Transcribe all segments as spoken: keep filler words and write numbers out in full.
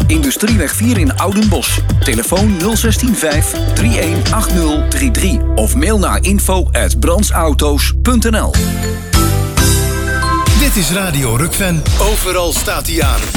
Industrieweg vier in Oudenbosch. Telefoon nul zes vijf drie een acht nul drie drie of mail naar info at brandsauto's punt n l. Dit is Radio Rukven. Overal staat hij aan.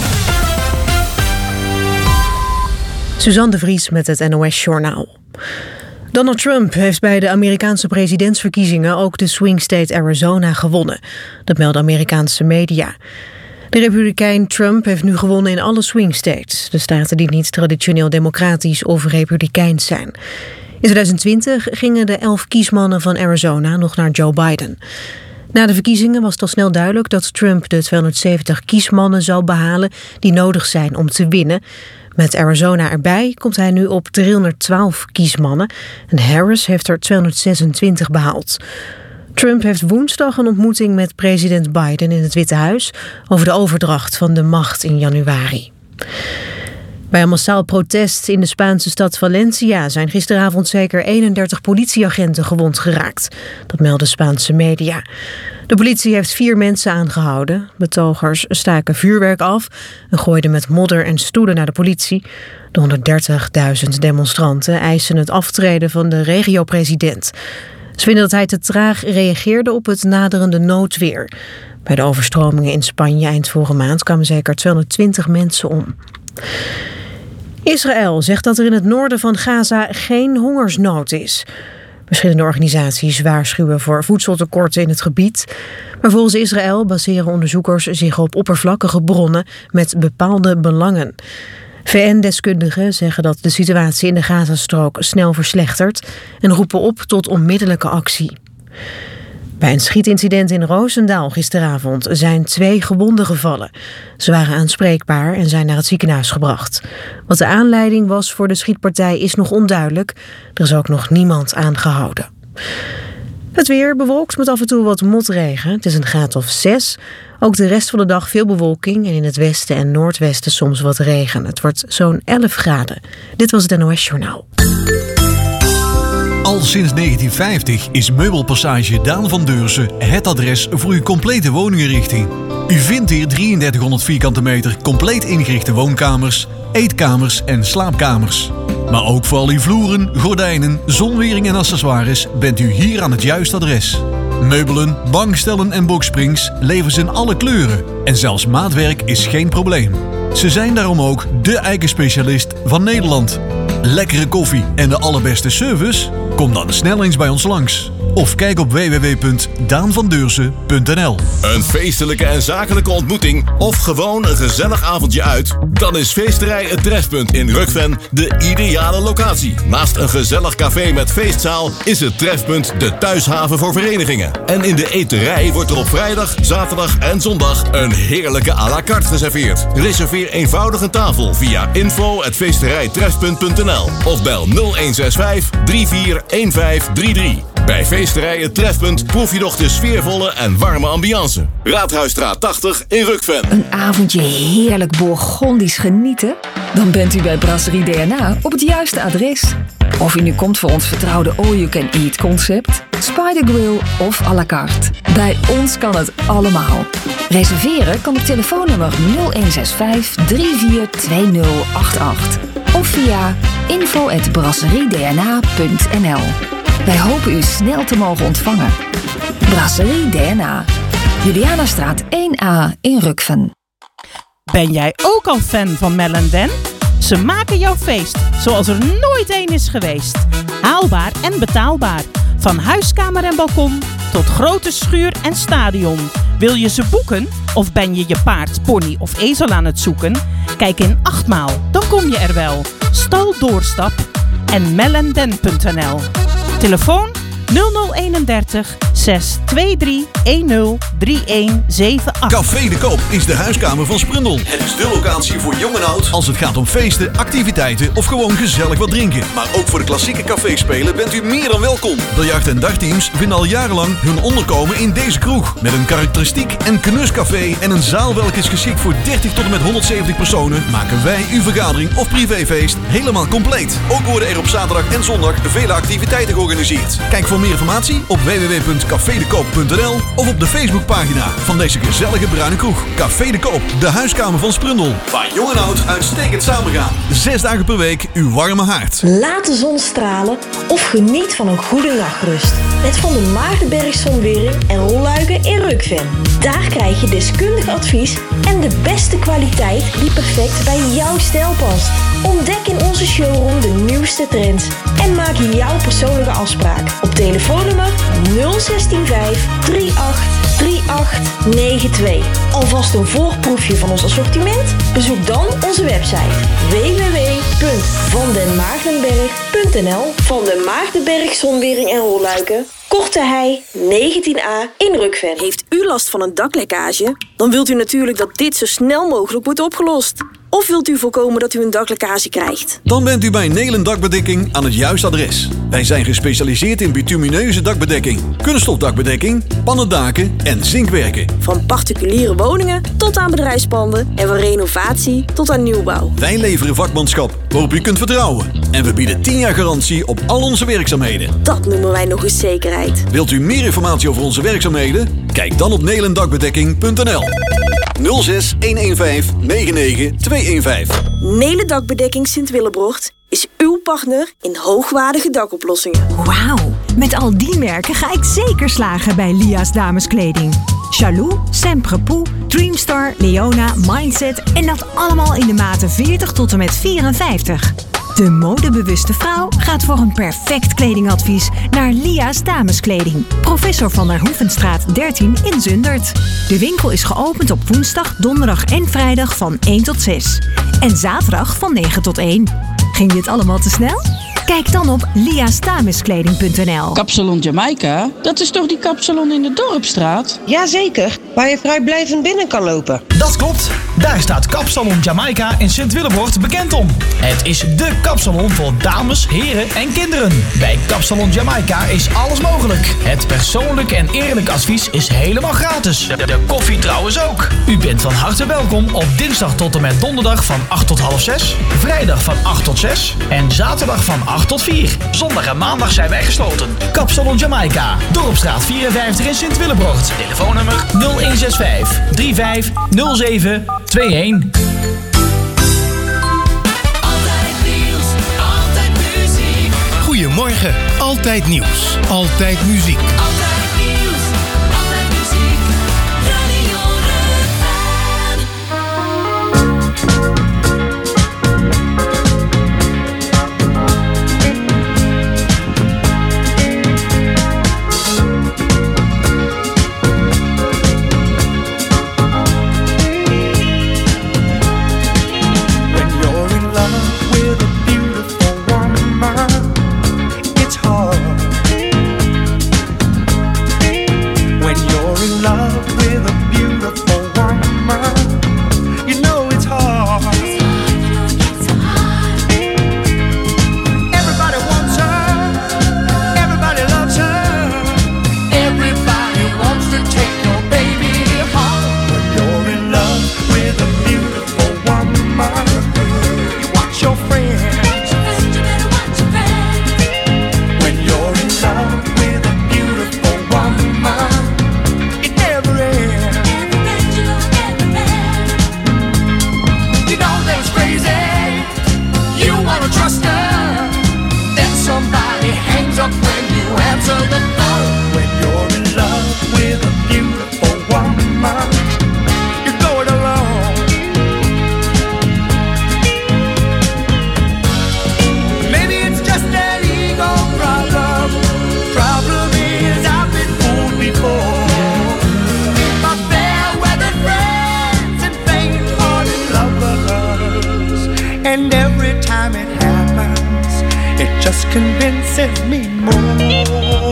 Suzanne de Vries met het N O S-journaal. Donald Trump heeft bij de Amerikaanse presidentsverkiezingen ook de swing state Arizona gewonnen. Dat melden Amerikaanse media. De republikein Trump heeft nu gewonnen in alle swing states, de staten die niet traditioneel democratisch of republikeins zijn. In tweeduizend twintig gingen de elf kiesmannen van Arizona nog naar Joe Biden. Na de verkiezingen was het al snel duidelijk dat Trump de tweehonderdzeventig kiesmannen zou behalen die nodig zijn om te winnen. Met Arizona erbij komt hij nu op driehonderdtwaalf kiesmannen en Harris heeft er tweehonderdzesentwintig behaald. Trump heeft woensdag een ontmoeting met president Biden in het Witte Huis over de overdracht van de macht in januari. Bij een massaal protest in de Spaanse stad Valencia zijn gisteravond zeker eenendertig politieagenten gewond geraakt. Dat melden Spaanse media. De politie heeft vier mensen aangehouden. Betogers staken vuurwerk af en gooiden met modder en stoelen naar de politie. De honderddertigduizend demonstranten eisen het aftreden van de regio-president. Ze vinden dat hij te traag reageerde op het naderende noodweer. Bij de overstromingen in Spanje eind vorige maand kwamen zeker tweehonderdtwintig mensen om. Israël zegt dat er in het noorden van Gaza geen hongersnood is. Verschillende organisaties waarschuwen voor voedseltekorten in het gebied. Maar volgens Israël baseren onderzoekers zich op oppervlakkige bronnen met bepaalde belangen. V N-deskundigen zeggen dat de situatie in de Gazastrook snel verslechtert en roepen op tot onmiddellijke actie. Bij een schietincident in Roosendaal gisteravond zijn twee gewonden gevallen. Ze waren aanspreekbaar en zijn naar het ziekenhuis gebracht. Wat de aanleiding was voor de schietpartij is nog onduidelijk. Er is ook nog niemand aangehouden. Het weer bewolkt met af en toe wat motregen. Het is een graad of zes. Ook de rest van de dag veel bewolking en in het westen en noordwesten soms wat regen. Het wordt zo'n elf graden. Dit was het N O S-journaal. Al sinds negentien vijftig is Meubelpassage Daan van Deursen het adres voor uw complete woninginrichting. U vindt hier drieëndertighonderd vierkante meter compleet ingerichte woonkamers, eetkamers en slaapkamers. Maar ook voor al uw vloeren, gordijnen, zonwering en accessoires bent u hier aan het juiste adres. Meubelen, bankstellen en boxsprings leveren ze in alle kleuren. En zelfs maatwerk is geen probleem. Ze zijn daarom ook de eikenspecialist van Nederland. Lekkere koffie en de allerbeste service? Kom dan snel eens bij ons langs. Of kijk op w w w punt daan van deursen punt n l. Een feestelijke en zakelijke ontmoeting of gewoon een gezellig avondje uit? Dan is Feesterij Het Trefpunt in Rukven de ideale locatie. Naast een gezellig café met feestzaal is het Trefpunt de thuishaven voor verenigingen. En in de eterij wordt er op vrijdag, zaterdag en zondag een heerlijke à la carte geserveerd. Reserveer eenvoudig een tafel via info at feesterijtrefpunt punt n l of bel nul een zes vijf drie vier een vijf drie drie. Bij Feesterij Het Trefpunt proef je nog de sfeervolle en warme ambiance. Raadhuisstraat tachtig in Rukven. Een avondje heerlijk Bourgondisch genieten? Dan bent u bij Brasserie D N A op het juiste adres. Of u nu komt voor ons vertrouwde all-you-can-eat concept, Spider Grill of à la carte. Bij ons kan het allemaal. Reserveren kan op telefoonnummer nul een zes vijf drie vier twee nul acht acht of via info at brasseriedna punt n l. Wij hopen u snel te mogen ontvangen. Brasserie D N A. Julianastraat één A in Rukven. Ben jij ook al fan van Mel en Dan? Ze maken jouw feest zoals er nooit één is geweest. Haalbaar en betaalbaar. Van huiskamer en balkon tot grote schuur en stadion. Wil je ze boeken? Of ben je je paard, pony of ezel aan het zoeken? Kijk in Achtmaal, dan kom je er wel. Stal Doorstap en melenden punt n l. Telefoon nul nul eenendertig zes twee drie een nul drie een zeven acht. Café de Koop is de huiskamer van Sprundel. Het is de locatie voor jong en oud als het gaat om feesten, activiteiten of gewoon gezellig wat drinken. Maar ook voor de klassieke caféspelen bent u meer dan welkom. Biljart- en dagteams vinden al jarenlang hun onderkomen in deze kroeg. Met een karakteristiek en knuscafé en een zaal welke is geschikt voor dertig tot en met honderdzeventig personen, maken wij uw vergadering of privéfeest helemaal compleet. Ook worden er op zaterdag en zondag vele activiteiten georganiseerd. Kijk voor Voor meer informatie op w w w punt café de koop punt n l of op de Facebookpagina van deze gezellige bruine kroeg. Café de Koop, de huiskamer van Sprundel. Waar jong en oud uitstekend samengaan. Zes dagen per week uw warme haard. Laat de zon stralen of geniet van een goede nachtrust. Met Van der Maagdenberg Zonwering en rolluiken in Rukven. Daar krijg je deskundig advies en de beste kwaliteit die perfect bij jouw stijl past. Ontdek in onze showroom de nieuwste trends en maak jouw persoonlijke afspraak op telefoonnummer nul een zes vijf drie acht drie acht negen twee. Alvast een voorproefje van ons assortiment? Bezoek dan onze website w w w punt van den maagdenberg punt n l. Van den Maagdenberg Zonwering en rolluiken, Korte Hei negentien a in Rukven. Heeft u last van een daklekkage? Dan wilt u natuurlijk dat dit zo snel mogelijk wordt opgelost. Of wilt u voorkomen dat u een daklekkage krijgt? Dan bent u bij Nelen Dakbedekking aan het juiste adres. Wij zijn gespecialiseerd in bitumineuze dakbedekking, kunststofdakbedekking, pannendaken en zinkwerken. Van particuliere woningen tot aan bedrijfspanden en van renovatie tot aan nieuwbouw. Wij leveren vakmanschap waarop u kunt vertrouwen. En we bieden tien jaar garantie op al onze werkzaamheden. Dat noemen wij nog eens zekerheid. Wilt u meer informatie over onze werkzaamheden? Kijk dan op nelendakbedekking punt n l. nul zes een een vijf negen negen twee een vijf. Nelen Dakbedekking Sint-Willebrocht is uw partner in hoogwaardige dakoplossingen. Wauw, met al die merken ga ik zeker slagen bij Lia's dameskleding. Chalou, Semprepoux, Dreamstar, Leona, Mindset en dat allemaal in de maten veertig tot en met vierenvijftig. De modebewuste vrouw gaat voor een perfect kledingadvies naar Lia's Dameskleding. Professor van der Hoevenstraat dertien in Zundert. De winkel is geopend op woensdag, donderdag en vrijdag van één tot zes. En zaterdag van negen tot één. Ging dit allemaal te snel? Kijk dan op lia's dameskleding punt n l. Kapsalon Jamaica? Dat is toch die kapsalon in de Dorpstraat? Jazeker, waar je vrijblijvend binnen kan lopen. Dat klopt. Daar staat Kapsalon Jamaica in Sint-Willebrocht bekend om. Het is dé kapsalon voor dames, heren en kinderen. Bij Kapsalon Jamaica is alles mogelijk. Het persoonlijk en eerlijk advies is helemaal gratis. De, de koffie trouwens ook. U bent van harte welkom op dinsdag tot en met donderdag van acht tot half zes. Vrijdag van acht tot zes. En zaterdag van acht tot vier. Zondag en maandag zijn wij gesloten. Kapsalon Jamaica, Dorpstraat vierenvijftig in Sint-Willebrocht. Telefoonnummer nul een zes vijf drie vijf nul zeven twee een. Goedemorgen, altijd nieuws, altijd muziek. Altijd nieuws, altijd muziek, Radio And every time it happens, it just convinces me more.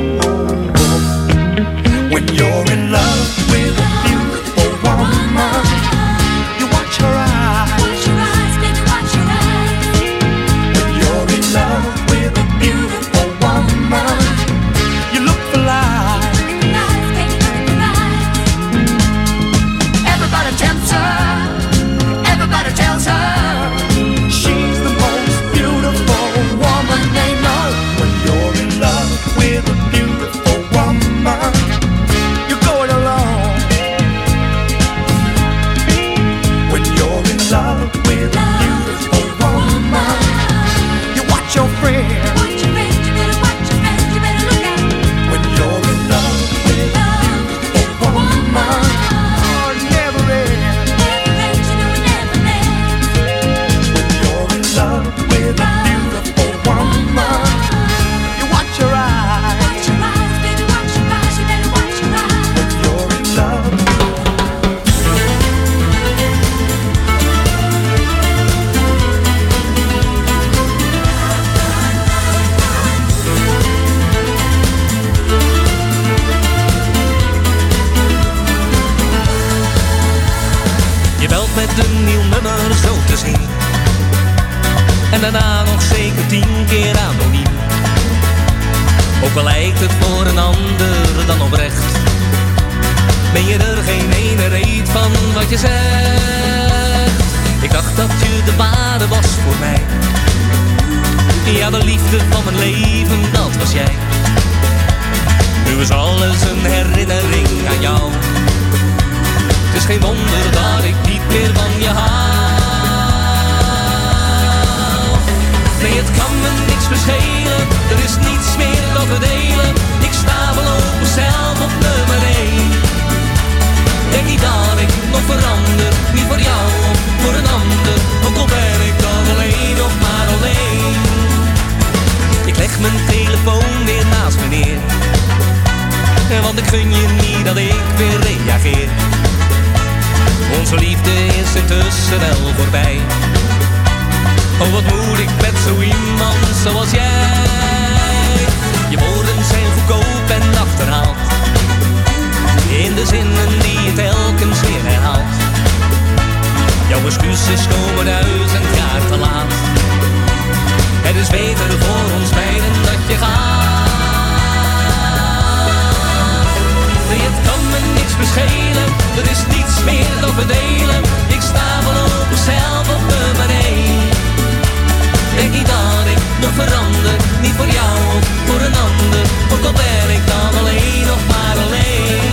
When you're in love with a beautiful woman, you watch her eyes. Watch your eyes, baby, watch your eyes. When you're in love with a beautiful woman, you look for lies. Everybody tempts her, everybody tells her she's the most beautiful woman they know. When you're in love en daarna nog zeker tien keer anoniem. Ook al lijkt het voor een ander dan oprecht, ben je er geen ene reet van wat je zegt. Ik dacht dat je de ware was voor mij, ja, de liefde van mijn leven, dat was jij. Nu is alles een herinnering aan jou. Het is geen wonder dat ik niet meer van je hou. Nee, het kan me niks verschelen, er is niets meer dat we delen. Ik sta voorlopig zelf op nummer één. Denk niet dat ik nog verander, niet voor jou of voor een ander. Ook al ben ik dan alleen nog maar alleen. Ik leg mijn telefoon weer naast me neer, want ik gun je niet dat ik weer reageer. Onze liefde is intussen wel voorbij. Oh, wat moet ik met zo iemand zoals jij? Je woorden zijn goedkoop en achterhaald, in de zinnen die je telkens weer herhaalt. Jouw excuses komen duizend jaar te laat. Het is beter voor ons beiden dat je gaat. Nee, het kan me niks beschelen, er is niets meer dat we delen. Ik sta voorlopig zelf op nummer één. Denk niet dat ik nog verander, niet voor jou of voor een ander. Ook al ben ik dan alleen nog maar alleen.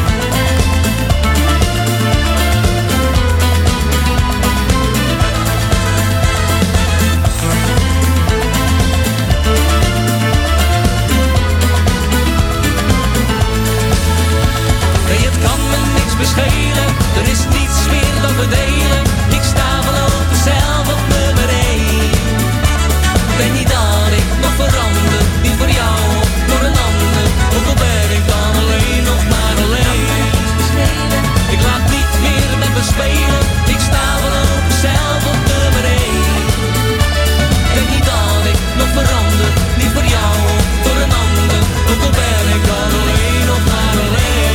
Beschelen. Er is niets meer dat we delen. Ik sta voorlopig zelf op nummer één. Denk niet dat ik nog verander, niet voor jou of voor een ander. Ook al ben ik dan alleen nog maar alleen. Ik laat niet meer met me spelen. Ik sta voorlopig zelf op nummer één. Denk niet dat ik nog verander, niet voor jou of voor een ander. Ook al ben ik dan alleen nog maar alleen.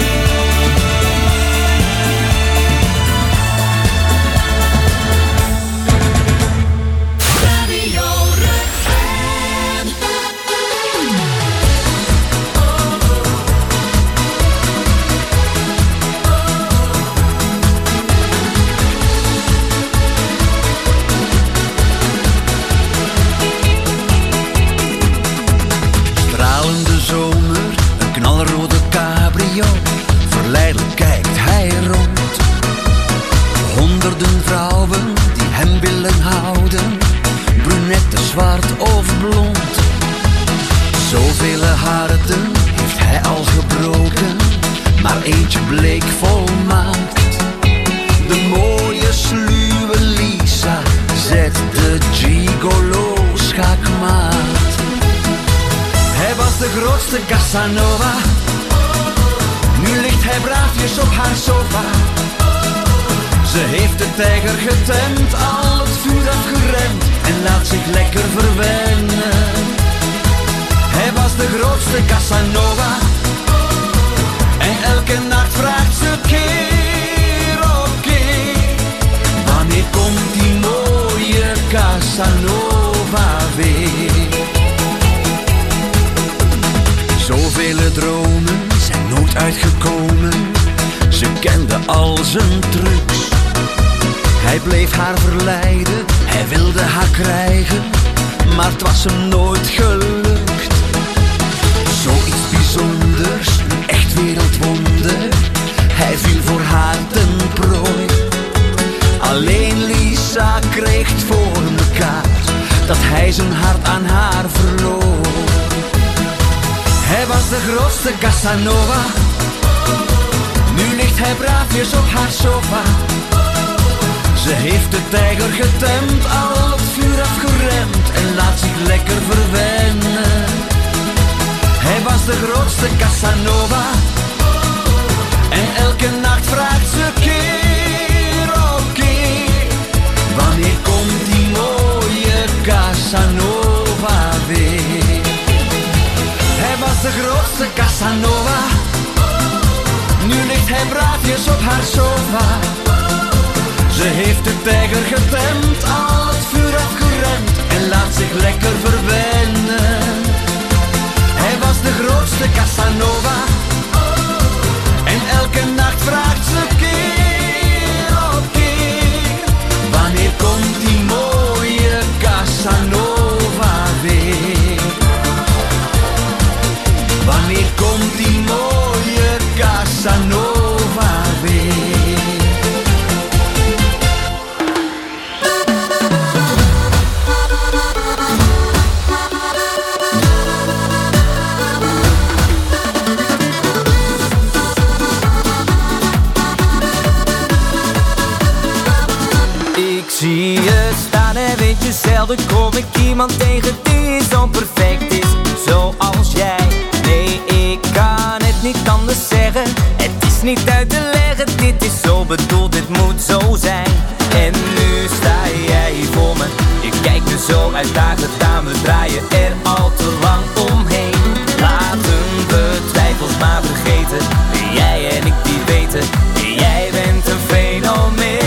Verleidelijk kijkt hij rond. Honderden vrouwen die hem willen houden, brunette, zwart of blond. Zoveel harten heeft hij al gebroken, maar eentje bleek volmaakt. De mooie sluwe Lisa zet de gigolo schaakmaat. Hij was de grootste Casanova, nu ligt hij braafjes op haar sofa. Ze heeft de tijger getemd, al het vuur afgeremd en laat zich lekker verwennen. Hij was de grootste Casanova en elke nacht vraagt ze keer op keer: wanneer komt die mooie Casanova weer? Zoveel dromen zijn nooit uitgekomen, ze kende al zijn trucs. Hij bleef haar verleiden, hij wilde haar krijgen, maar het was hem nooit gelukt. Zoiets bijzonders, een echt wereldwonder, hij viel voor haar ten prooi. Alleen Lisa kreeg het voor mekaar, dat hij zijn hart aan haar verloor. Hij was de grootste Casanova, nu ligt hij braafjes op haar sofa. Ze heeft de tijger getemd, al het vuur afgeremd en laat zich lekker verwennen. Hij was de grootste Casanova en elke nacht vraagt ze keer op keer: wanneer komt die mooie Casanova weer? Hij was de grootste Casanova, nu ligt hij braafjes op haar sofa. Ze heeft de tijger getemd, al het vuur afgeremd we staan en weet je zelden kom ik iemand tegen die zo perfect is, zoals jij. Nee, ik kan het niet anders zeggen, het is niet uit te leggen, dit is zo bedoeld, dit moet zo zijn. En nu sta jij voor me, je kijkt me zo uitdagend aan, we draaien er al te lang omheen. Laten we twijfels maar vergeten, jij en ik die weten, jij bent een fenomeen.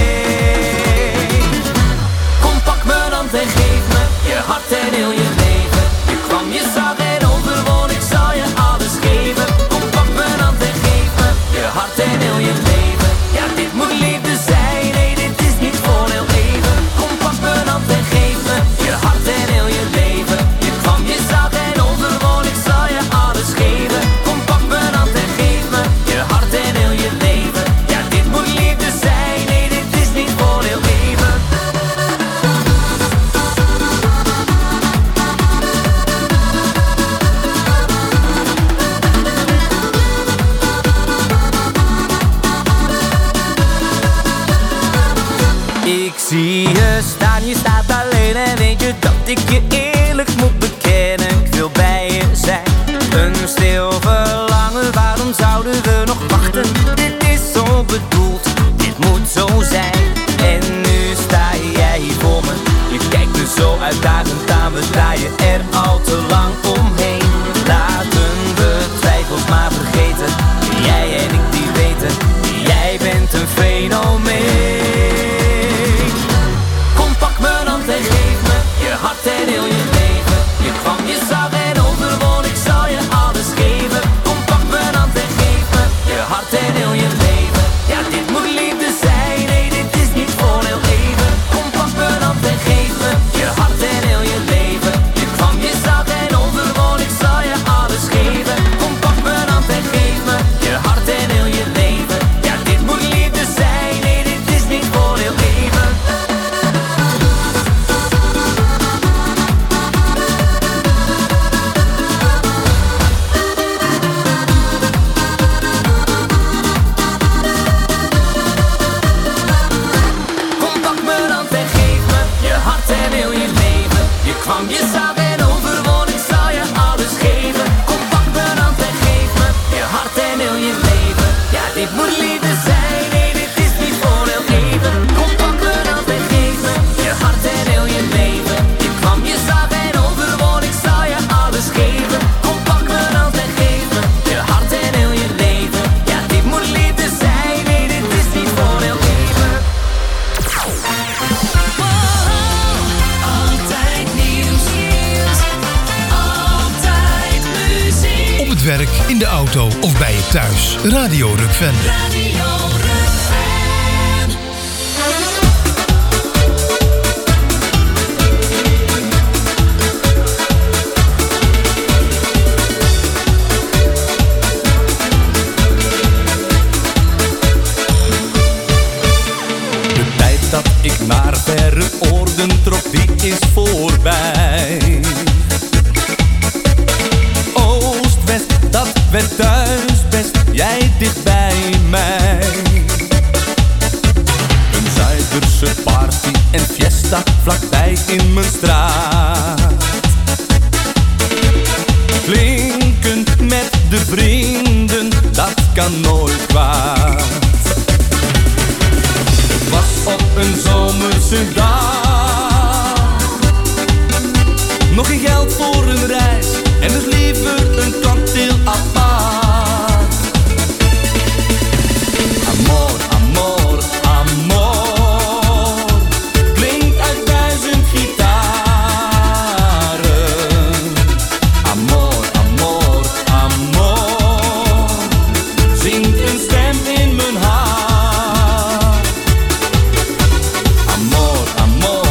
Kom pak mijn hand en geef me je hart en heel je leven. Je kwam, je zag en overwon, ik zal je alles geven. Kom pak mijn hand en geef me je hart en heel je leven. Ja, dit moet liefde zijn, nee dit is niet voor heel even. Kom pak mijn hand en geef me je hart en heel je leven. Je kwam, je zag en overwon, ik zal je alles geven. Kom pak mijn hand en geef me je hart en heel je leven. Ja, dit moet liefde zijn, nee dit is niet voor heel even. Ik zie je staan, je staat alleen en weet je dat ik je eerlijk moet bekennen. Ik wil bij je zijn, een stil verlangen, waarom zouden we nog wachten? Dit is zo bedoeld, dit moet zo zijn. En nu sta jij voor me, je kijkt me zo uitdagend aan, we draaien er al te lang omheen. Laten we twijfels maar vergeten, jij en ik die weten, jij bent een fenomeen. Kom pak mijn hand en geef me je hart en heel je leven. Je kwam, je zag en overwon, ik zal je alles geven. Kom pak mijn hand en geef me je hart en heel je leven. Ja, dit moet liefde zijn, nee dit is niet voor heel even. Kom pak mijn hand en geef me je hart en heel je leven. Je kwam, je zag en overwon, ik zal je alles geven. Kom pak mijn hand en geef me je hart en heel je leven. Ja, dit moet liefde zijn, nee dit is niet voor heel even. Kom pak mijn hand en geef me je hart en heel je leven. Je kwam, je zag en overwon, ik zal je alles geven. Kom pak mijn hand en geef me je hart en heel je leven. Ja, dit moet liefde zijn, nee dit is niet voor heel even. Kom pak mijn hand en geef me je hart en heel je leven. Je kwam, je zag en overwon, ik zal je alles geven. Kom pak mijn hand en geef me je hart en heel je leven. Ja, dit moet liefde zijn, nee dit is niet voor heel even. Altijd nieuws, altijd muziek. Op het werk, in de auto of bij je thuis. Radio Rukven. Radio Rukven. De tijd dat ik naar verre oorden trok, die is voorbij. Oost, west, dat werd thuis best, jij dicht bij mij. Een Zuiderse party en fiesta vlakbij in mijn straat. Klinken met de vrienden, dat kan nooit kwaad. Het was op een zomerse dag. Nog geen geld voor een reis en dus liever een cocktail apart. Amor, amor, amor, klinkt uit duizend gitaren. Amor, amor, amor, zingt een stem in mijn hart. Amor, amor,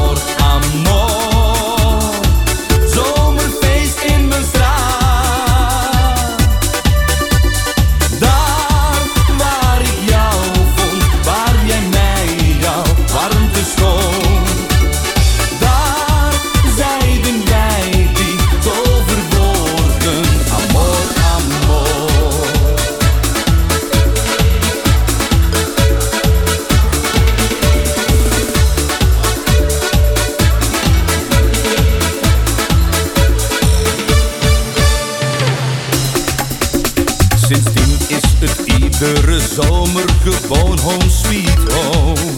zomer gewoon home sweet home.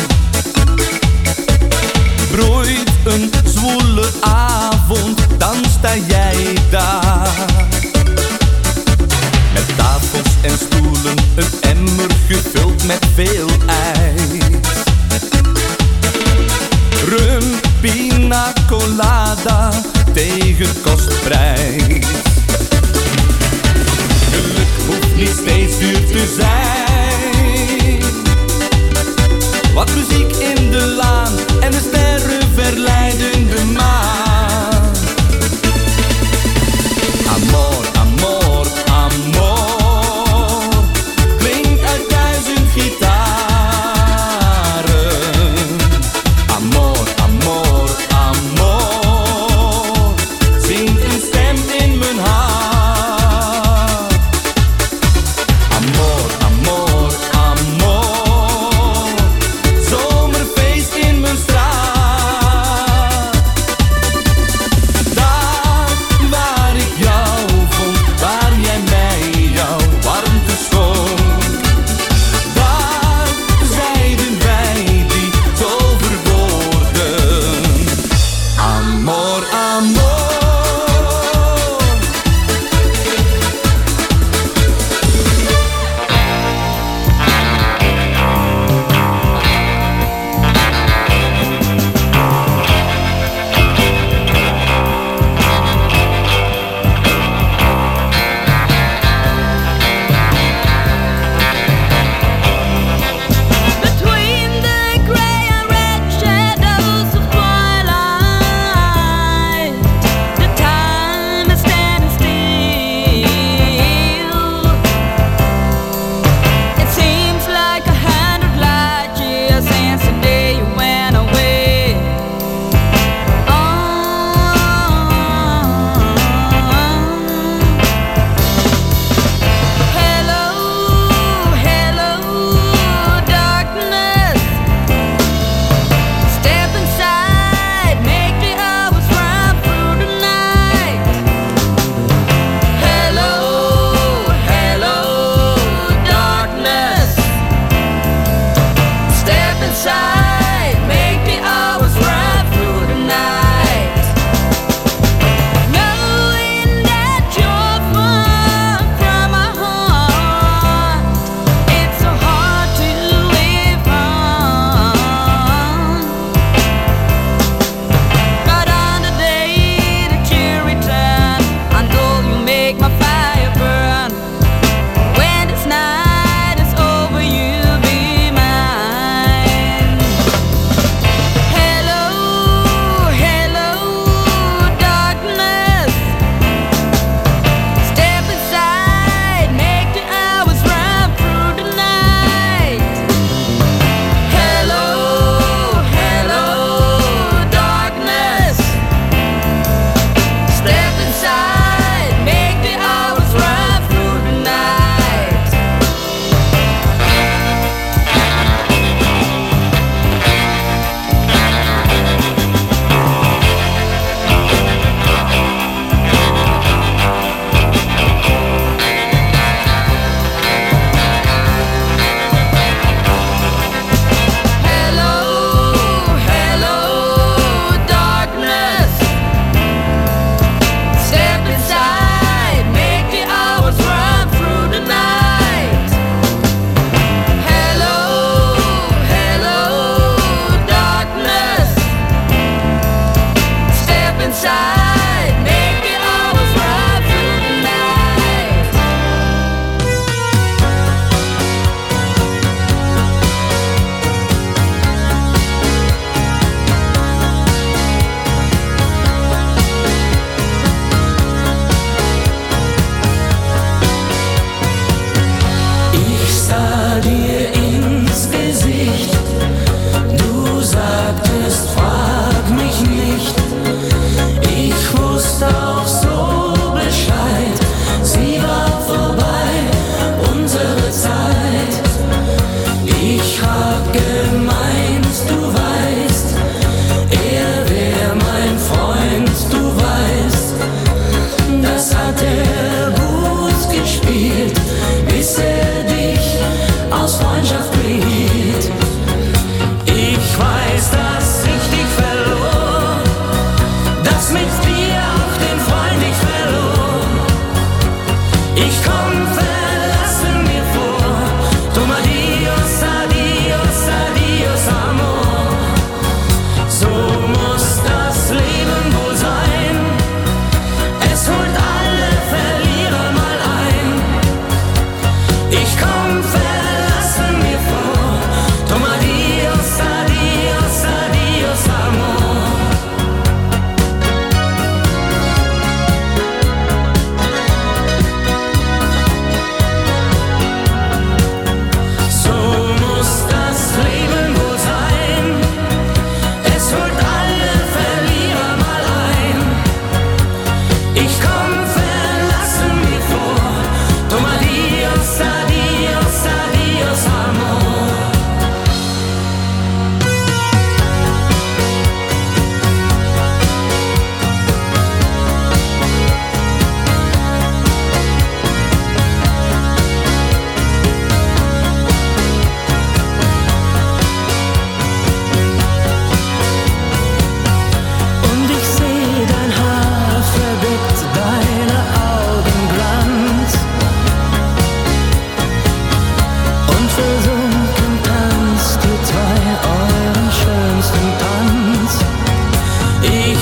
Broeit een zwoele avond, dan sta jij daar. Met tafels en stoelen, een emmer gevuld met veel ijs. Rum, pina colada, tegen kostprijs. Geluk hoeft niet steeds duur te zijn. Wat muziek in de laan en de sterren verleiden de maan. Amor, amor, amor, klinkt uit duizend gitaren. Amor, amor, amor, zingt een stem in mijn hart. Amor, amor, amor, zomerfeest in mijn straat.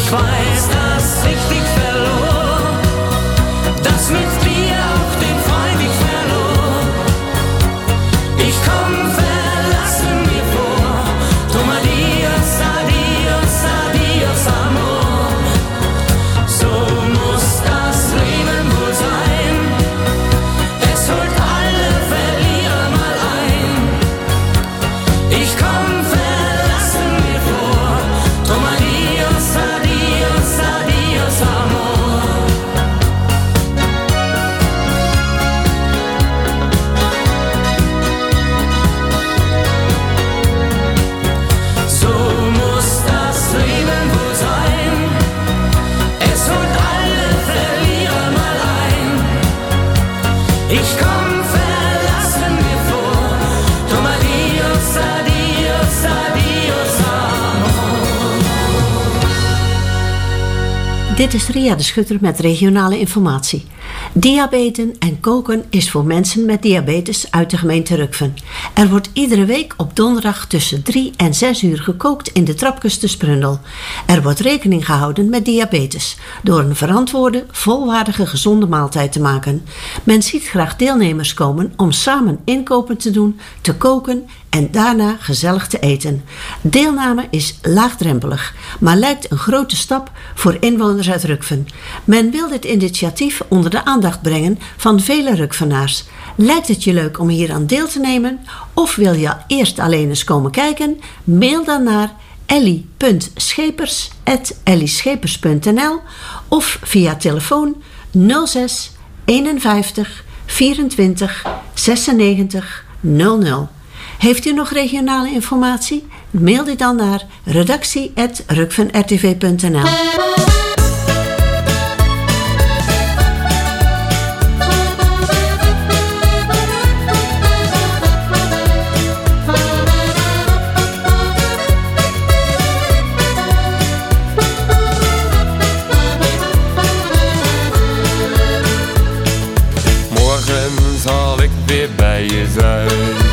Ich weiß, dass ich dich verlor, dass mit dir auch den Freund ich verlor. Ich komm verlassen mir vor, drum adios, adios, adios, amor. So muss das Leben wohl sein, es holt alle Verlierer mal ein. Ich komm verlassen mir vor, drum adios, adios, adios, amor. So muss das Leben wohl sein, es holt alle Verlierer mal ein. Ich komm verlassen mir vor, drum adios, adios, adios, amor. Dit is Ria de Schutter met regionale informatie. Diabeten en koken is voor mensen met diabetes uit de gemeente Rukven. Er wordt iedere week op donderdag tussen drie en zes uur gekookt in de Trapkes te Sprundel. Er wordt rekening gehouden met diabetes door een verantwoorde, volwaardige, gezonde maaltijd te maken. Men ziet graag deelnemers komen om samen inkopen te doen, te koken en daarna gezellig te eten. Deelname is laagdrempelig, maar lijkt een grote stap voor inwoners uit Rukven. Men wil dit initiatief onder de aandacht brengen van vele Rukvenaars. Lijkt het je leuk om hier aan deel te nemen? Of wil je eerst alleen eens komen kijken? Mail dan naar ellie punt schepers apenstaartje ellie schepers punt n l of via telefoon nul zes eenenvijftig vierentwintig zesennegentig nul nul. Heeft u nog regionale informatie? Mail dit dan naar redactie apenstaartje rukven r t v punt n l. Morgen zal ik weer bij je zijn.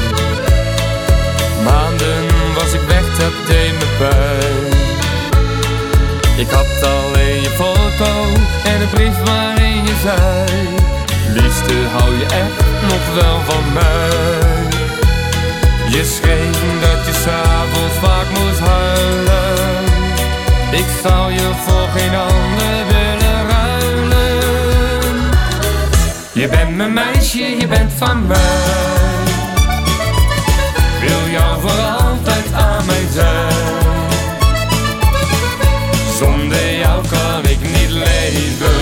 Maanden was ik weg, dat deed me pijn. Ik had alleen je foto en een brief waarin je zei: liefste, hou je echt nog wel van mij? Je schreef dat je s'avonds vaak moest huilen. Ik zou je voor geen ander willen ruilen. Je bent mijn meisje, je bent van mij. Wil jou voor altijd aan mij zijn. Zonder jou kan ik niet leven.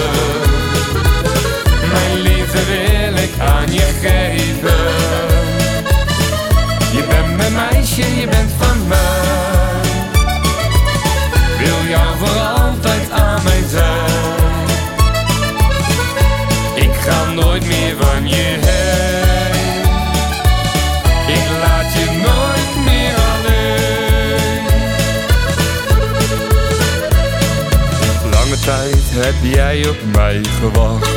Mijn liefde wil ik aan je geven. Je bent mijn meisje, je bent van mij. Wil jou voor altijd aan mij zijn. Ik ga nooit meer van je heen. Ik laat je nooit meer alleen. Lange tijd heb jij op mij gewacht.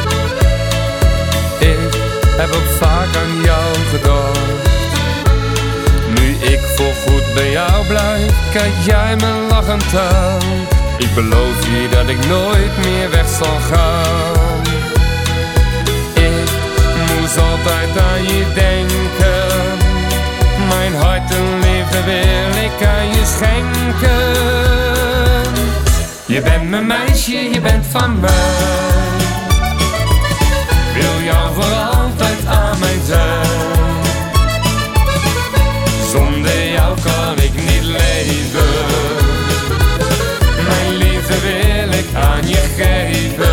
Ik heb ook vaak aan jou gedacht. Nu ik voorgoed bij jou blijf, kijk jij me lachend aan. Ik beloof je dat ik nooit meer weg zal gaan. Ik moest altijd aan je denken. Mijn hart en liefde wil ik aan je schenken. Je bent mijn meisje, je bent van mij. Wil jou voor altijd aan mij zijn. Zonder jou kan ik niet leven. Mijn liefde wil ik aan je geven.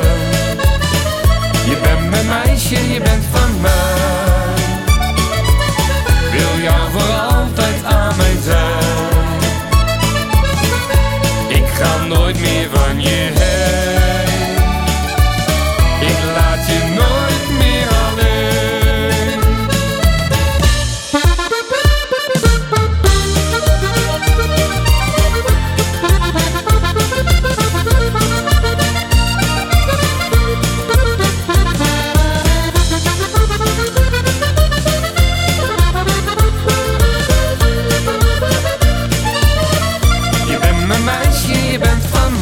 Je bent mijn meisje, je bent van mij. Wil jou voor altijd aan mij zijn. Ik ga nooit meer van je heen. Ik laat je nooit meer alleen. Je bent mijn meisje, je bent van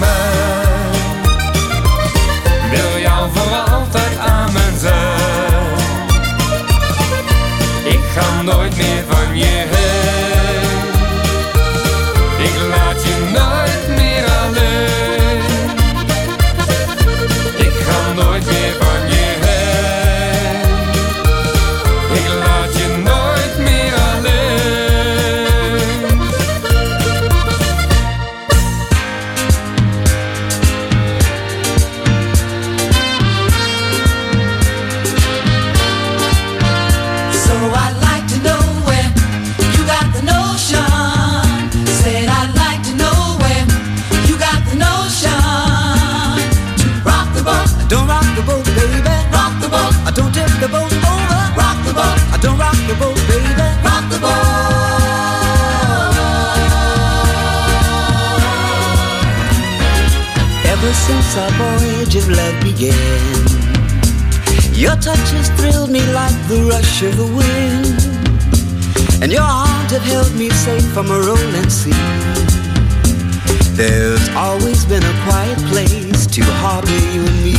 ever since our voyage of love began. Your touch has thrilled me like the rush of the wind, and your arms have held me safe from a rolling sea. There's always been a quiet place to harbor you and me.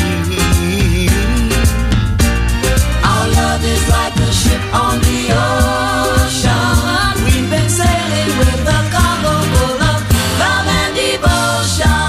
Our love is like a ship on the ocean. We've been sailing with a cargo full of love and devotion.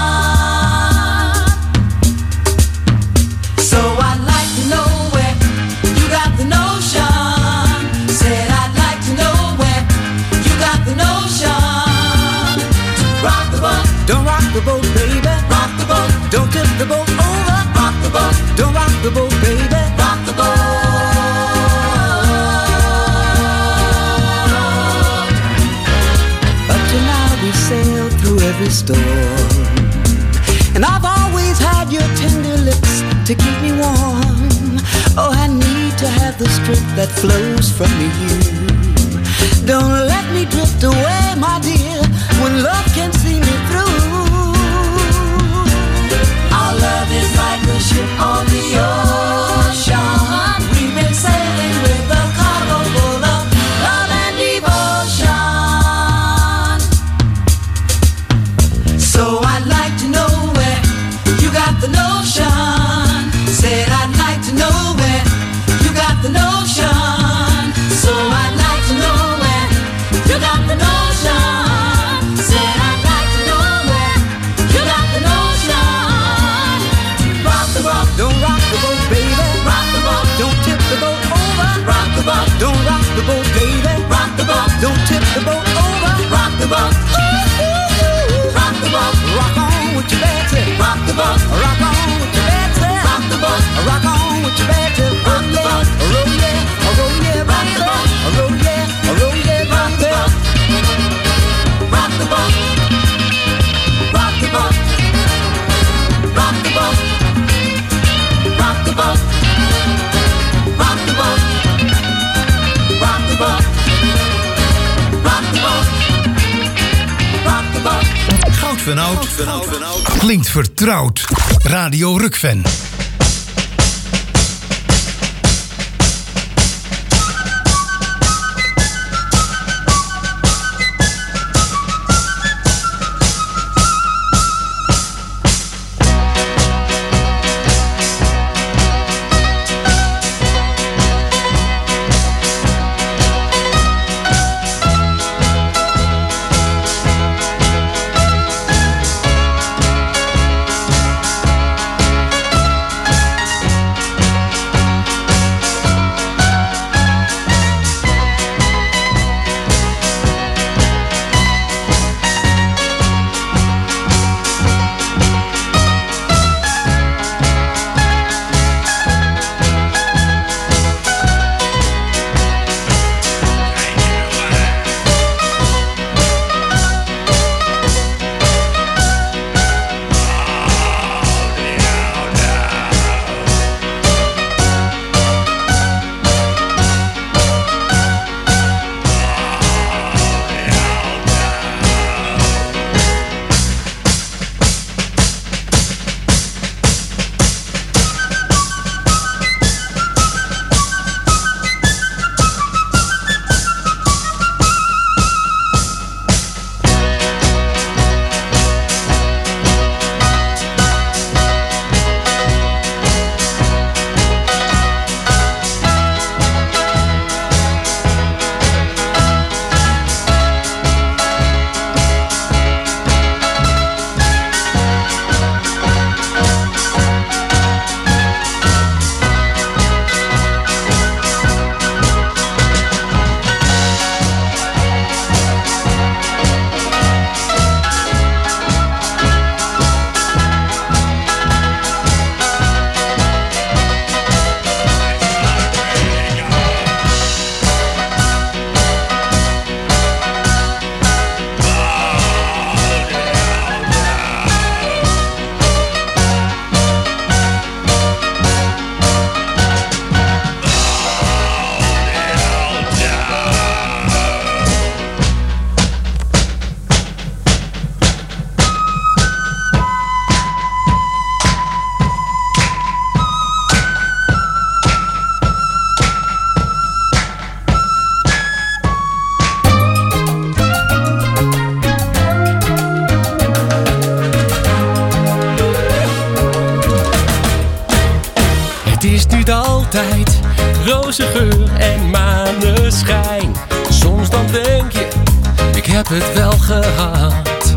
So I'd like to know where you got the notion. Said I'd like to know where you got the notion. Rock the boat. Don't rock the boat, baby. Rock the boat. Don't tip the boat over. Rock the boat. Don't rock the boat, baby. Rock the boat. Up to now we sailed through every storm, and I've always had your tender lips to keep me warm. Oh, I need to have the strength that flows from you. Don't let me drift away, my dear, when love can see me through. Our love is like a ship on the ocean. We've been sailing with a cargo full of love and devotion. So I'd like to know where you got the notion. Said I'd like to know where you got the notion. So I'd like to know where you got the notion. Said I'd like to know where you got the notion. Rock the boat. Don't rock the boat, baby. Rock the boat. Don't tip the boat over. Rock the boat. Don't rock the boat, baby. Rock the boat. Don't tip the boat over. Rock the boat. Rock the boat. Rock on with your Betsy. Rock the boat. Rock on with your Betsy. Rock the boat. Rock on with your Betsy. Rock the boat. Roll yeah, roll yeah, Rock the boat. roll yeah, roll yeah, Rock the boat. Rock the boat. Rock the boat. Rock the boat. Rock the boat. Rock the boat. Rock the boat. Rock the boat. Rock the boat. Goud van Oud klinkt vertrouwd. Radio Rukven. heeft niet altijd roze geur en maneschijn. Soms dan denk je, ik heb het wel gehad.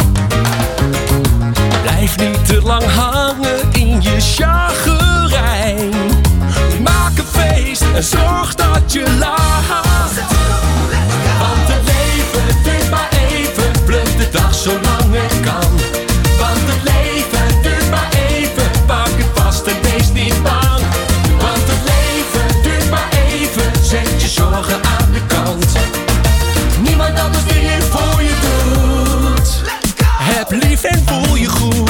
Blijf niet te lang hangen in je chagrijn. Maak een feest en zorg dat je lacht. Want het leven duurt maar even, pluk de dag zolang het kan. Want het leven duurt maar even, pak het vast en wees niet bang. Want het leven duurt maar even, zet je zorgen aan de kant. Niemand anders die het voor je doet. Heb lief en voel je goed.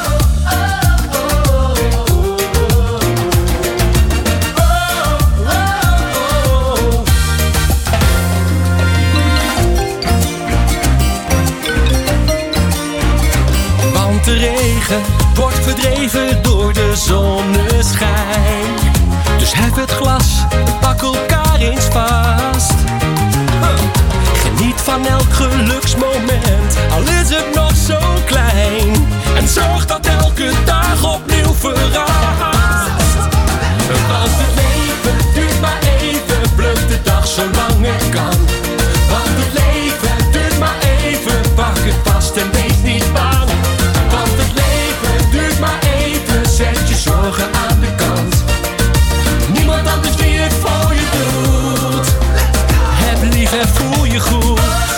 Want de regen wordt verdreven door de zonneschijn. Dus hef het glas, pak elkaar eens vast. Geniet van elk geluksmoment, al is het nog zo klein. En zorg dat elke dag opnieuw verrast. Want het leven duurt maar even, pluk de dag zolang het kan. Want het leven duurt maar even, pak het vast en wees niet bang. Want het leven duurt maar even, zet je zorgen aan de kant. Niemand anders die het voor je doet. Heb lief en voel je goed.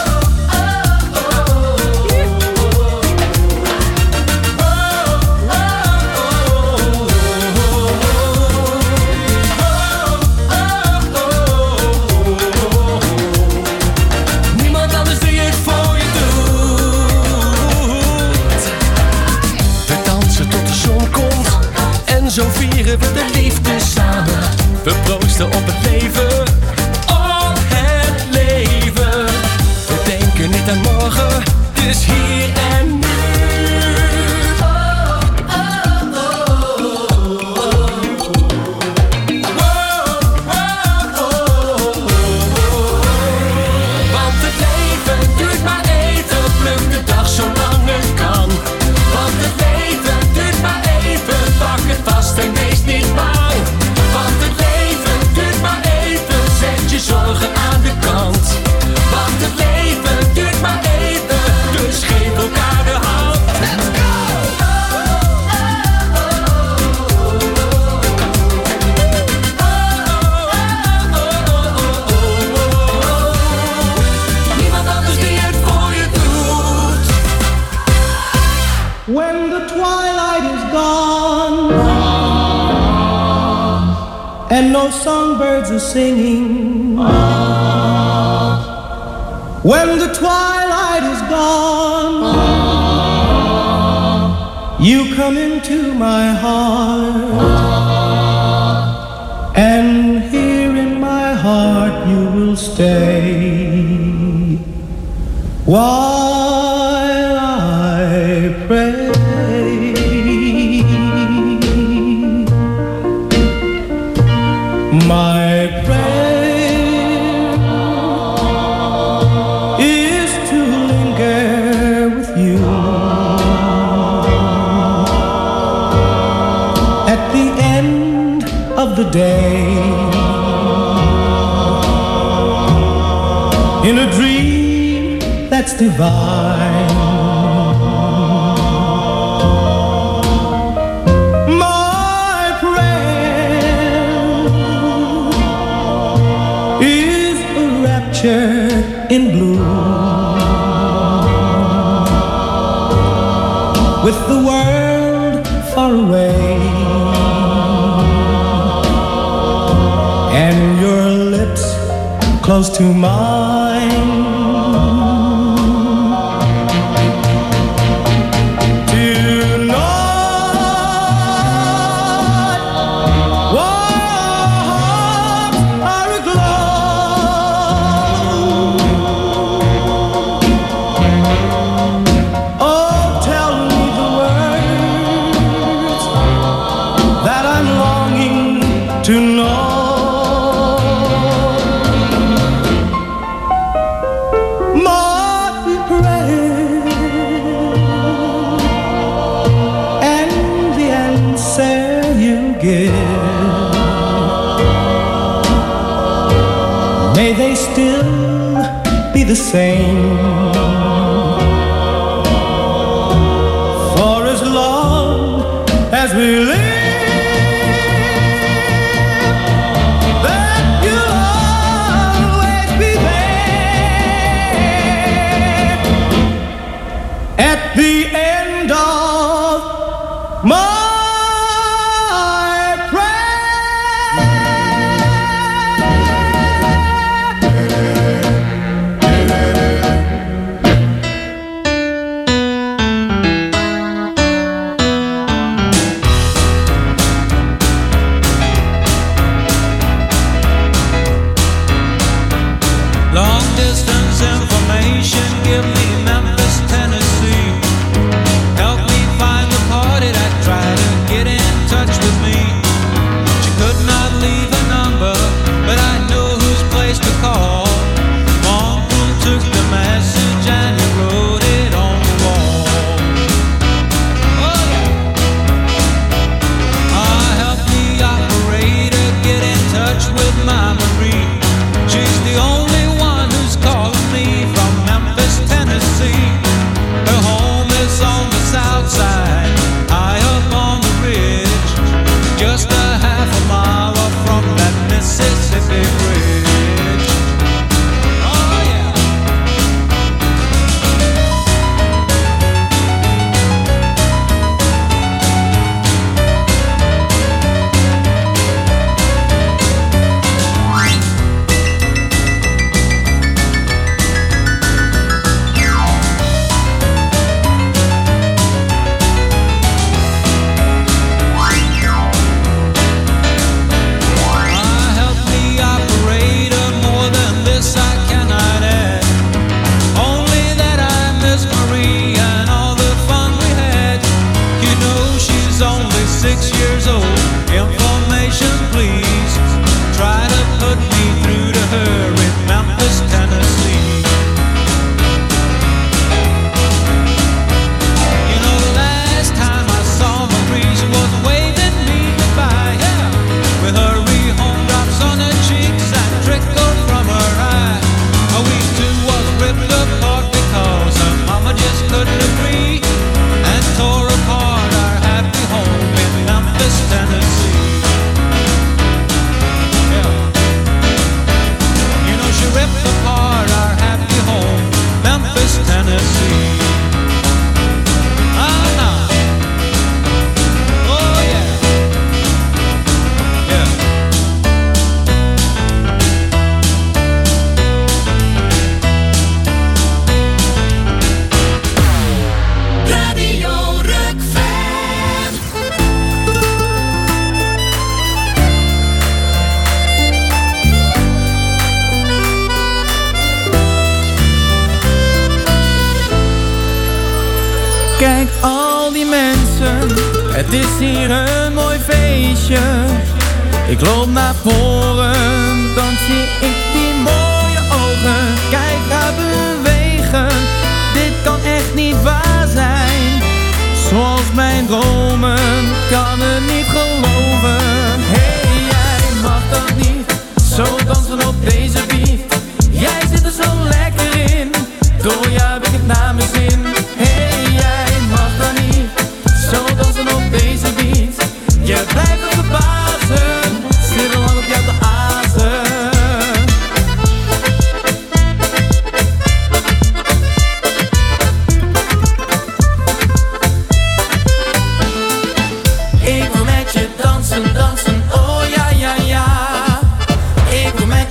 Niemand anders die het voor je doet. We dansen tot de zon komt en zo vieren we de liefde samen. We proosten op het leven, op het leven. We denken niet aan morgen, dus hier en nu. Want het leven duurt maar even, pluk de dag zolang het kan. Want het leven duurt maar even, pak het vast en wees niet bang. Want het leven duurt maar even, zet je zorgen aan de kant. Want het leven duurt maar even, dus geef elkaar de hand. Let's go! Niemand anders die het voor je doet. When the twilight is gone and no songbirds are singing, when the twilight is gone, you come into my heart, and here in my heart you will stay while I pray. My prayer is to linger with you at the end of the day, in a dream that's divine. My prayer is a rapture in bloom, with the world far away and your lips close to mine. be the same. For as long as we live, that you'll always be there at the end of my Kijk al die mensen, het is hier een mooi feestje. Ik loop naar voren, dan zie ik die mooie ogen. Kijk haar bewegen, dit kan echt niet waar zijn. Zoals mijn dromen, kan het niet geloven. Hey, jij mag dat niet, zo dansen op deze beat. Jij zit er zo lekker in, door jou heb ik het naar mijn zin. Hey, jij mag dat niet, zo dansen op deze beat. Je blijft me verbazen, zit al lang op jou te azen. Ik wil met je dansen, dansen, oh ja, ja, ja. Ik wil met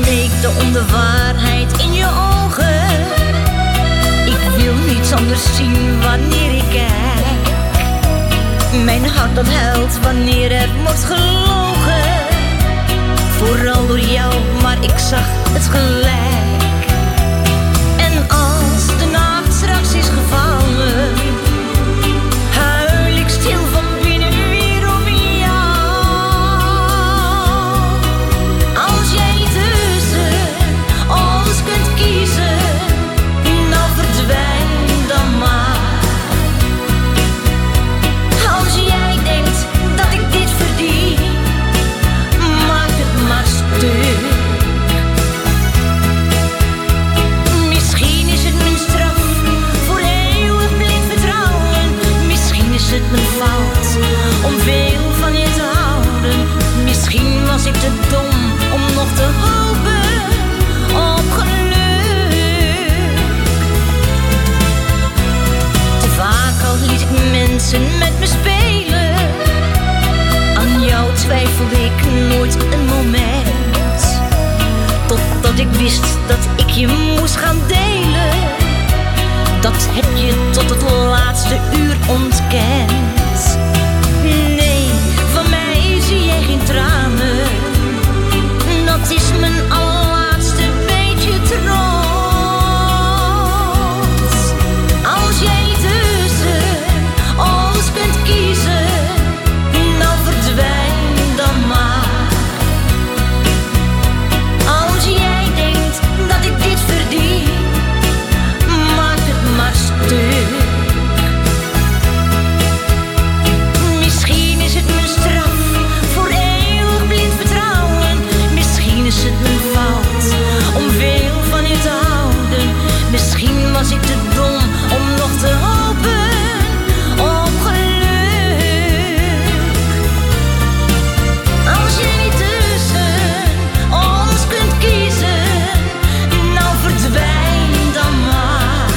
smeekte om de waarheid in je ogen. Ik wil niets anders zien wanneer ik kijk. Mijn hart dat huilt wanneer er wordt gelogen. Vooral door jou, maar ik zag het gelijk. En als de nacht straks is gevallen, huil ik stil van binnen weer om jou. Als jij tussen ons kunt kiezen, nou verdwijn dan maar. Als jij denkt dat ik dit verdien, maak het maar stuk. Misschien is het mijn straf voor eeuwig blind vertrouwen. Misschien is het mijn fout om veel van je te houden. Misschien was ik te dom om nog te hopen op geluk. Te vaak al liet ik mensen met me spelen. Aan jou twijfelde ik nooit een moment. Totdat ik wist dat ik je moest gaan delen. Dat heb je tot het laatste uur ontkend. Nee, van mij zie jij geen tranen. Dat is mijn allerlaatste beetje trots. Als jij tussen ons kunt kiezen, nou verdwijn dan maar. Als jij denkt dat ik dit verdien, maak het maar stuk. Misschien is het mijn straf voor eeuwig blind vertrouwen. Misschien is het mijn fout om veel van je te houden. Misschien was ik te dom om nog te hopen op geluk. Als je niet tussen ons kunt kiezen, nou verdwijn dan maar.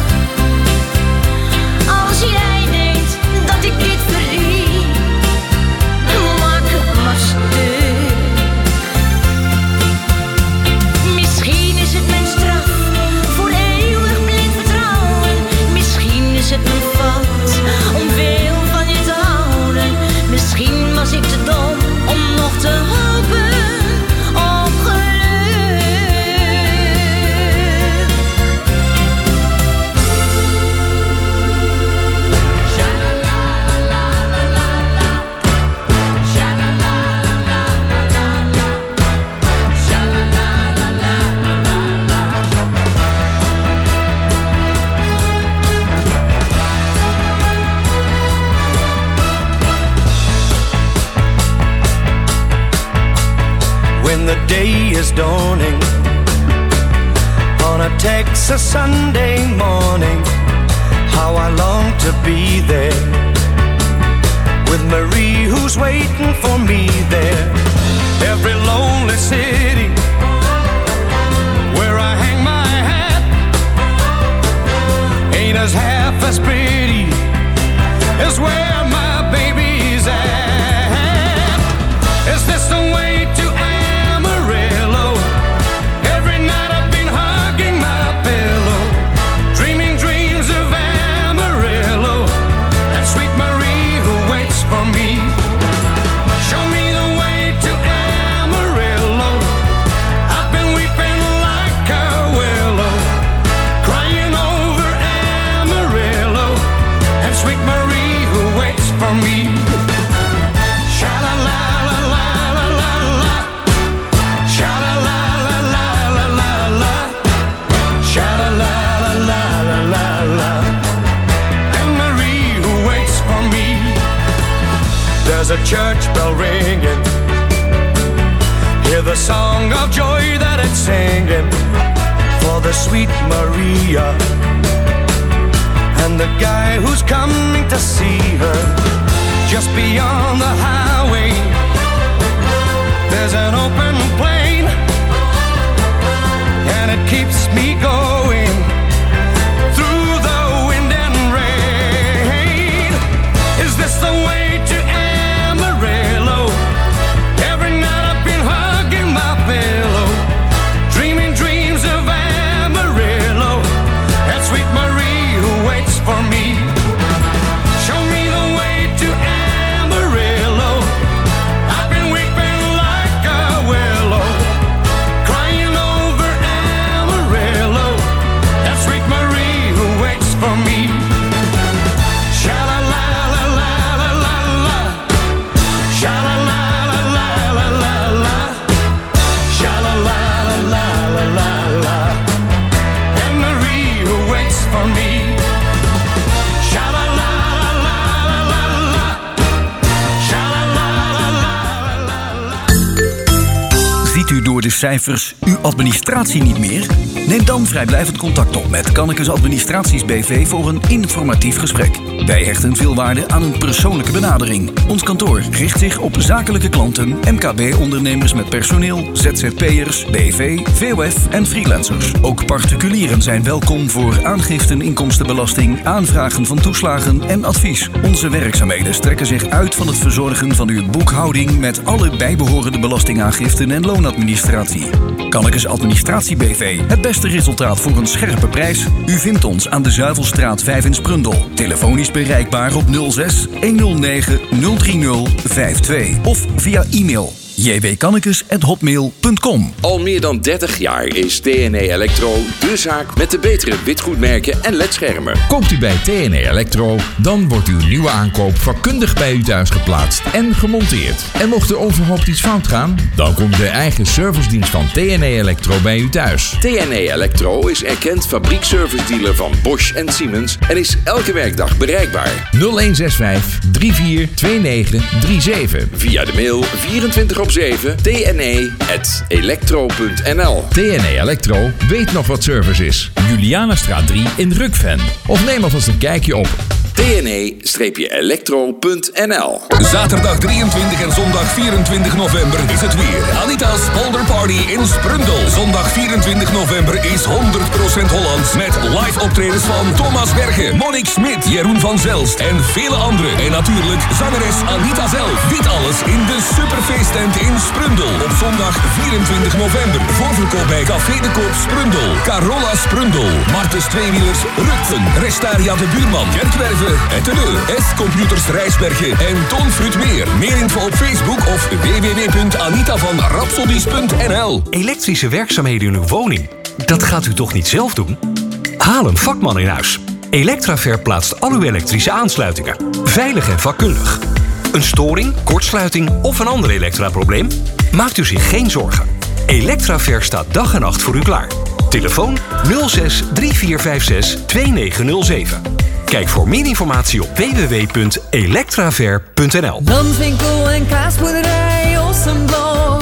Als jij denkt dat ik dit verdien, maak het maar stuk. Misschien is het mijn straf voor eeuwig blind vertrouwen. Misschien is het mijn fout om veel van je te houden. Misschien was ik te dom om nog te hopen op geluk. When the day is dawning on a Texas Sunday morning, how I long to be there with Marie who's waiting for me there. Every lonely city where I hang my hat ain't as half as pretty as where my baby's at. Is this the way to Amarillo? Every night I've been hugging my pillow, dreaming dreams of Amarillo, that sweet Marie who waits for me. Show me the way to Amarillo. I've been weeping like a willow, crying over Amarillo, and sweet Marie who waits for me. Sha-la-la-la-la-la-la-la, sha-la-la-la-la-la-la-la, sha-la-la-la-la-la-la, and Marie who waits for me. There's a church bell ringing, hear the song of joy that it's singing for the sweet Maria and the guy who's coming to see her. Just beyond the highway, there's an open plain, and it keeps me going through the wind and rain. Is this the way to Amarillo? Every night I've been hugging my pillow, u door de cijfers uw administratie niet meer? Neem dan vrijblijvend contact op met Kannekes Administraties B V voor een informatief gesprek. Wij hechten veel waarde aan een persoonlijke benadering. Ons kantoor richt zich op zakelijke klanten, M K B-ondernemers met personeel, Z Z P'ers, B V, V O F en freelancers. Ook particulieren zijn welkom voor aangiften inkomstenbelasting, aanvragen van toeslagen en advies. Onze werkzaamheden strekken zich uit van het verzorgen van uw boekhouding met alle bijbehorende belastingaangiften en loonadministratie. Kannekes Administratie B V. Het beste resultaat voor een scherpe prijs? U vindt ons aan de Zuivelstraat vijf in Sprundel. Telefonisch bereikbaar op nul zes honderdnegen nul drie nul vijf twee of via e-mail j w kannekes at hotmail punt com. Al meer dan dertig jaar is T N E Electro de zaak met de betere witgoedmerken en ledschermen. Koopt u bij T N E Electro, dan wordt uw nieuwe aankoop vakkundig bij u thuis geplaatst en gemonteerd. En mocht er onverhoopt iets fout gaan, dan komt de eigen servicedienst van T N E Electro bij u thuis. T N E Electro is erkend fabriekservice-dealer van Bosch en Siemens en is elke werkdag bereikbaar. nul een zes vijf drie vier twee negen drie zeven. Via de mail vierentwintig op zeven t n e at electro punt n l. T N E Electro weet nog wat service is. Julianastraat drie in Rukven. Of neem alvast een kijkje op t n e electro punt n l. Zaterdag drieëntwintig en zondag vierentwintig november is het weer. Anita's Boulder Party in Sprundel. Zondag vierentwintig november is honderd procent Hollands met live optredens van Thomas Bergen, Monique Smit, Jeroen van Zelst en vele anderen. En natuurlijk zangeres Anita zelf. Dit alles in de superfeesttent in Sprundel op zondag vierentwintig november. Voorverkoop bij Café de Koop Sprundel, Carola Sprundel, Martens Tweewielers, Rukven, Restaria de Buurman, Kerkwerven, Etteneur, S-Computers Rijsbergen en Toon Fruitmeer. Meer info op Facebook of w w w punt anita van rapsodies punt n l. Elektrische werkzaamheden in uw woning, dat gaat u toch niet zelf doen? Haal een vakman in huis. Electraver plaatst al uw elektrische aansluitingen. Veilig en vakkundig. Een storing, kortsluiting of een ander elektraprobleem? Maakt u zich geen zorgen. Electraver staat dag en nacht voor u klaar. Telefoon nul zes drie vier vijf zes twee negen nul zeven. Kijk voor meer informatie op w w w punt electraver punt n l. Landwinkel en kaasboerderij Ossenblok.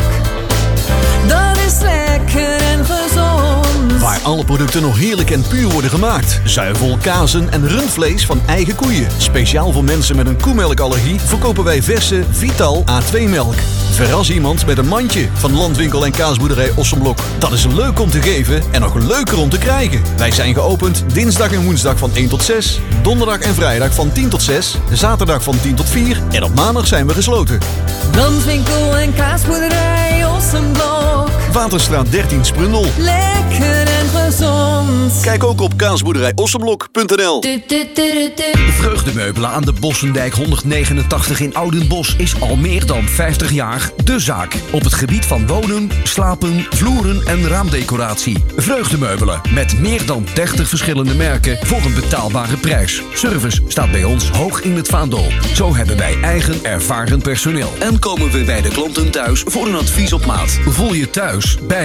Dat is lekker en gezond. Waar alle producten nog heerlijk en puur worden gemaakt. Zuivel, kazen en rundvlees van eigen koeien. Speciaal voor mensen met een koemelkallergie verkopen wij verse Vital A twee melk. Verras iemand met een mandje van Landwinkel en kaasboerderij Ossenblok. Dat is leuk om te geven en nog leuker om te krijgen. Wij zijn geopend dinsdag en woensdag van één tot zes. Donderdag en vrijdag van tien tot zes. Zaterdag van tien tot vier. En op maandag zijn we gesloten. Landwinkel en kaasboerderij Ossenblok. Waterstraat dertien Sprundel. Lekker en gezond. Kijk ook op kaasboerderij ossenblok punt n l. Vreugdemeubelen aan de Bossendijk honderdnegenentachtig in Oudenbosch is al meer dan vijftig jaar de zaak. Op het gebied van wonen, slapen, vloeren en raamdecoratie. Vreugdemeubelen met meer dan dertig verschillende merken voor een betaalbare prijs. Service staat bij ons hoog in het vaandel. Zo hebben wij eigen ervaren personeel. En komen we bij de klanten thuis voor een advies op maat. Voel je thuis bij